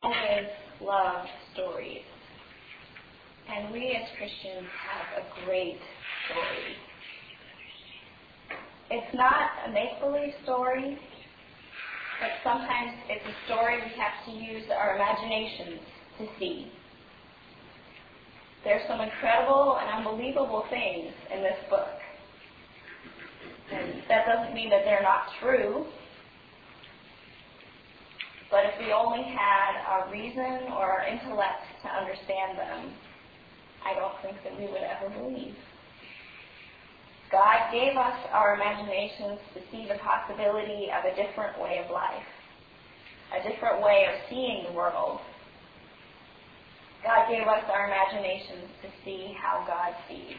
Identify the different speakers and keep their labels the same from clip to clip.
Speaker 1: always love stories. And we as Christians have a great story. It's not a make-believe story, but sometimes it's a story we have to use our imaginations to see. There's some incredible and unbelievable things in this book. And that doesn't mean that they're not true. But if we only had our reason or our intellect to understand them, I don't think that we would ever believe. God gave us our imaginations to see the possibility of a different way of life, a different way of seeing the world. God gave us our imaginations to see how God sees.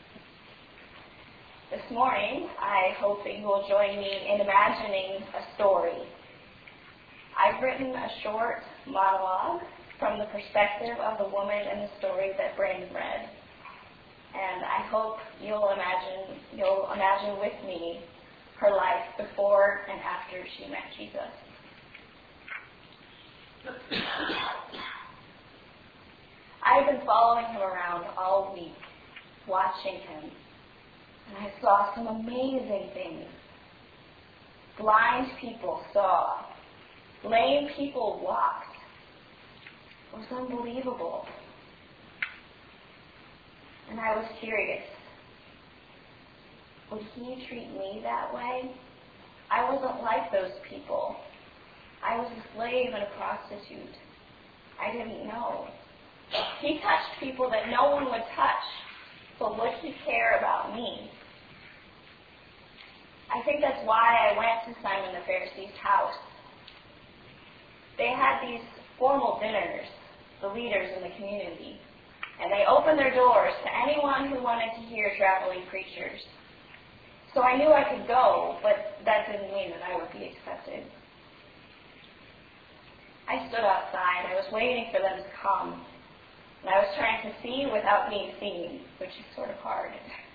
Speaker 1: This morning, I hope that you will join me in imagining a story. I've written a short monologue from the perspective of the woman in the story that Brandon read. And I hope you'll imagine with me her life before and after she met Jesus. I've been following him around all week, watching him, and I saw some amazing things. Blind people saw. Lame people walked. It was unbelievable. And I was curious. Would he treat me that way? I wasn't like those people. I was a slave and a prostitute. I didn't know. He touched people that no one would touch, but would he care about me? I think that's why I went to Simon the Pharisee's house. They had these formal dinners, the leaders in the community, and they opened their doors to anyone who wanted to hear traveling preachers. So I knew I could go, but that didn't mean that I would be accepted. I stood outside. I was waiting for them to come. And I was trying to see without being seen, which is sort of hard.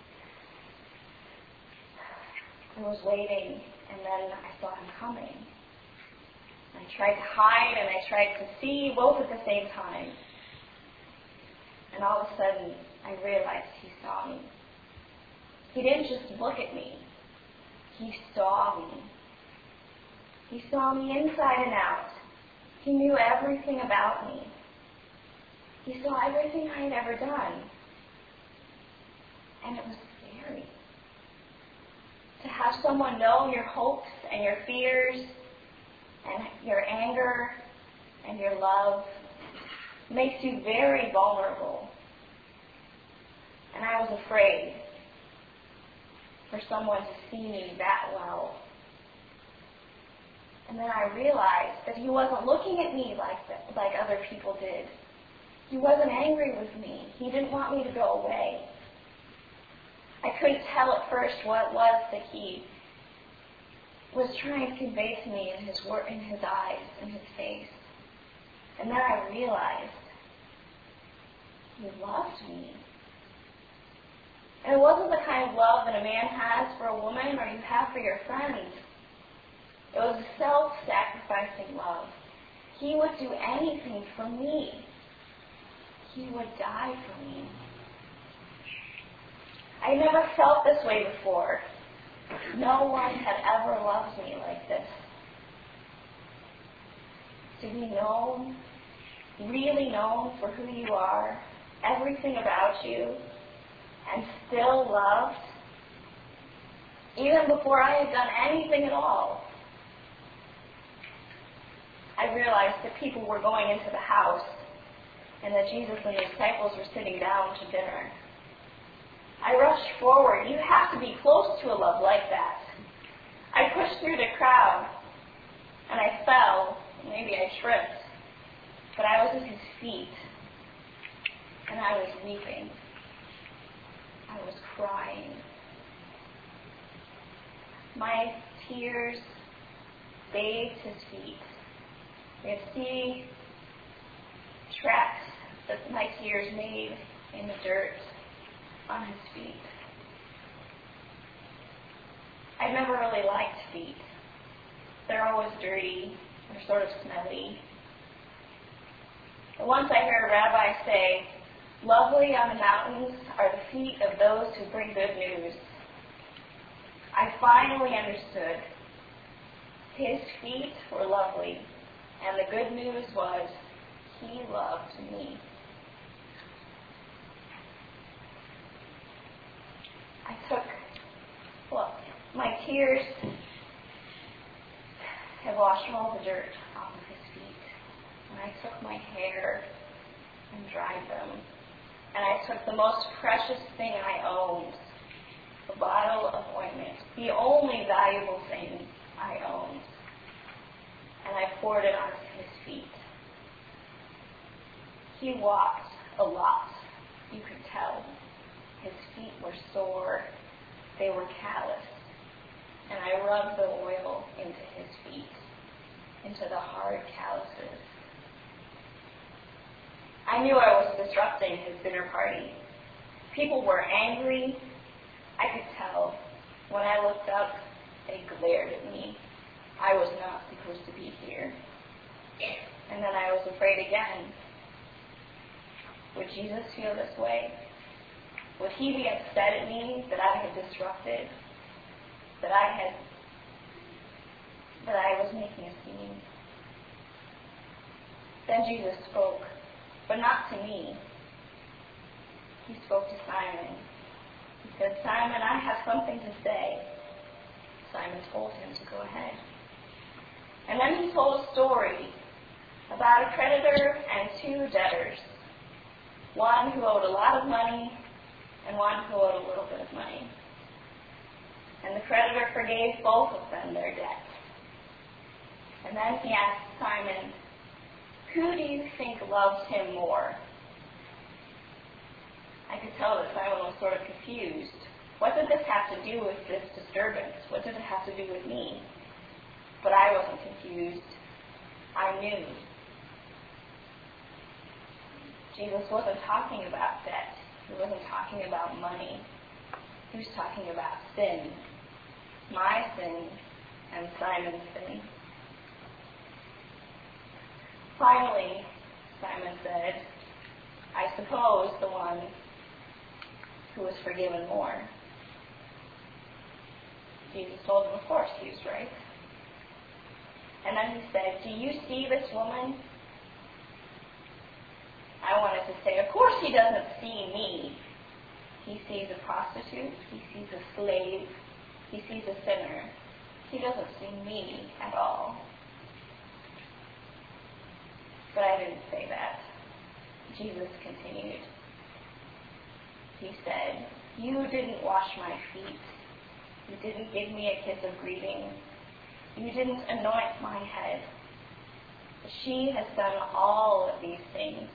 Speaker 1: I was waiting, and then I saw him coming. I tried to hide, and I tried to see both at the same time. And all of a sudden, I realized he saw me. He didn't just look at me. He saw me. He saw me inside and out. He knew everything about me. He saw everything I had ever done. And it was scary. To have someone know your hopes and your fears and your anger and your love makes you very vulnerable. And I was afraid for someone to see me that well. And then I realized that he wasn't looking at me like other people did. He wasn't angry with me. He didn't want me to go away. I couldn't tell at first what it was that he was trying to convey to me in his eyes, in his face. And then I realized he loved me. And it wasn't the kind of love that a man has for a woman or you have for your friends. It was a self-sacrificing love. He would do anything for me. He would die for me. I never felt this way before. No one had ever loved me like this. To be known, really known for who you are, everything about you, and still loved, even before I had done anything at all. I realized that people were going into the house and that Jesus and his disciples were sitting down to dinner. I rushed forward. You have to be close to a love like that. I pushed through the crowd, and I fell. Maybe I tripped. But I was at his feet, and I was weeping. I was crying. My tears bathed his feet. You could see tracks that my tears made in the dirt on his feet. I've never really liked feet. They're always dirty. They're sort of smelly. But once I heard a rabbi say, "Lovely on the mountains are the feet of those who bring good news," I finally understood. His feet were lovely, and the good news was he loved me. My tears had washed all the dirt off of his feet, and I took my hair and dried them, and I took the most precious thing I owned, a bottle of ointment, the only valuable thing I owned, and I poured it onto his feet. He walked a lot, you could tell. His feet were sore, they were calloused, and I rubbed the oil into his feet, into the hard calluses. I knew I was disrupting his dinner party. People were angry. I could tell. When I looked up, they glared at me. I was not supposed to be here. And then I was afraid again. Would Jesus feel this way? Would he be upset at me that I had disrupted, that I was making a scene? Then Jesus spoke, but not to me. He spoke to Simon. He said, "Simon, I have something to say." Simon told him to go ahead. And then he told a story about a creditor and two debtors, one who owed a lot of money and one who owed a little bit of money. And the creditor forgave both of them their debt. And then he asked Simon, "Who do you think loved him more?" I could tell that Simon was sort of confused. What did this have to do with this disturbance? What did it have to do with me? But I wasn't confused. I knew. Jesus wasn't talking about debt. He wasn't talking about money. He was talking about sin. My sin and Simon's sin. Finally, Simon said, "I suppose the one who was forgiven more." Jesus told him, of course, he was right. And then he said, "Do you see this woman?" I wanted to say, of course he doesn't see me. He sees a prostitute. He sees a slave. He sees a sinner. He doesn't see me at all. But I didn't say that. Jesus continued. He said, "You didn't wash my feet. You didn't give me a kiss of greeting. You didn't anoint my head. But she has done all of these things.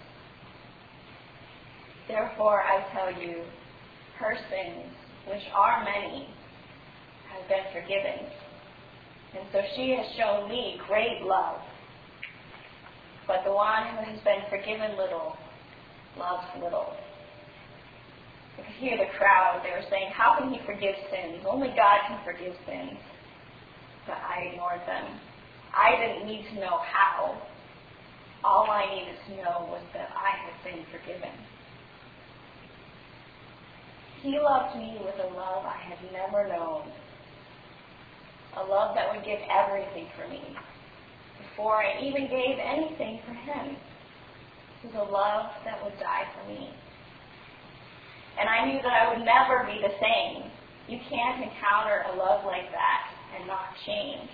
Speaker 1: Therefore, I tell you, her sins, which are many, have been forgiven. And so she has shown me great love. But the one who has been forgiven little, loves little." I could hear the crowd. They were saying, "How can he forgive sins? Only God can forgive sins." But I ignored them. I didn't need to know how. All I needed to know was that I had been forgiven. He loved me with a love I had never known. A love that would give everything for me, before I even gave anything for him. It was a love that would die for me. And I knew that I would never be the same. You can't encounter a love like that and not change.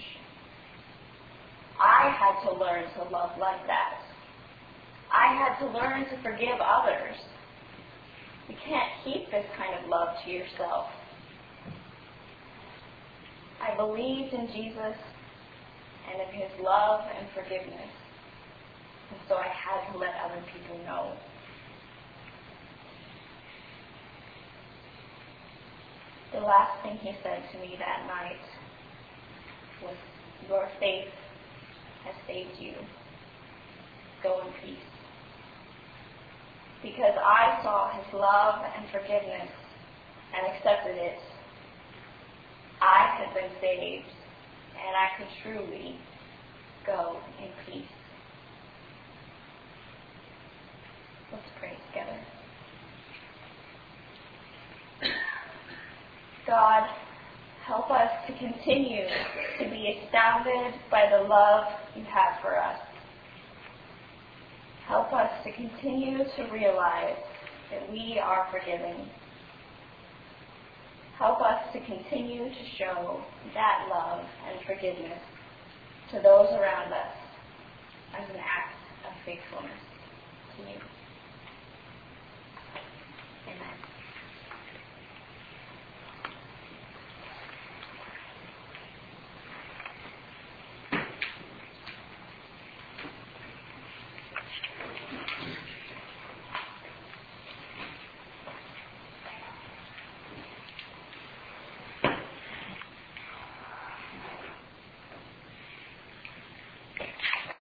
Speaker 1: I had to learn to love like that. I had to learn to forgive others. You can't keep this kind of love to yourself. I believed in Jesus and in his love and forgiveness. And so I had to let other people know. The last thing he said to me that night was, "Your faith has saved you. Go in peace." Because I saw his love and forgiveness and accepted it, I had been saved, and I could truly go in peace. Let's pray together. God, help us to continue to be astounded by the love you have for us. Help us to continue to realize that we are forgiven. Help us to continue to show that love and forgiveness to those around us as an act of faithfulness to you. Amen.